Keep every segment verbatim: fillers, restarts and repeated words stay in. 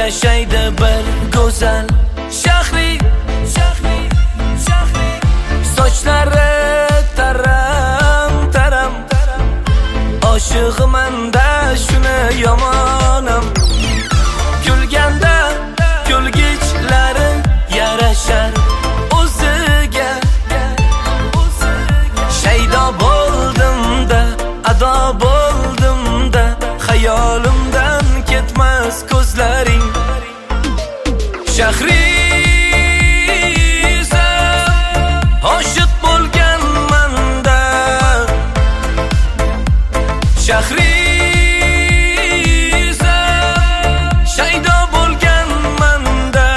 yashaydi bir go'zal shahri, shahri, shahri. Sochlari taram taram, oshig'iman-da shuni yomonam. Kulganda kulgichlari yarashar o'ziga, shaydo bo'ldim-da, ado bo'ldim-da, xayolimdan ketmas ko'zlaring. Shahrizam, oshiq bo'lganman-da. Shahrizam, shaydo bo'lganman-da.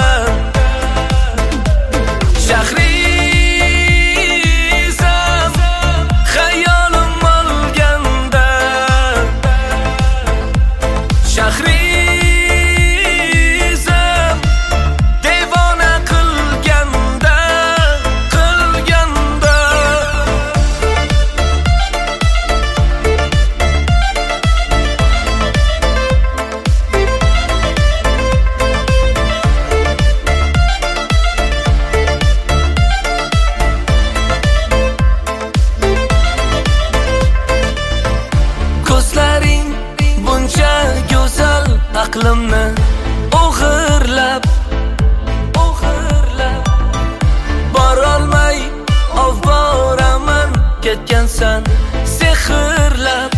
Shahrizam, xayolim olganda. Shahrizam, devona qilganda, qilganda. Ko'zlaring buncha go'zal, aqlimni o'g'irlab, o'g'irlab. Borolmay ovboraman, ketgansan sehrlab.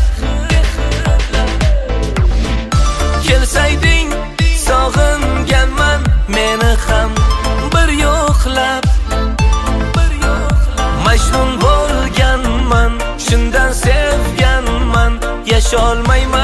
Kelsayding sog'inganman, meni ham bir yo'qlab, bir yo'qlab. Majnun bo'lganman, shundan sevganman, yasholmayman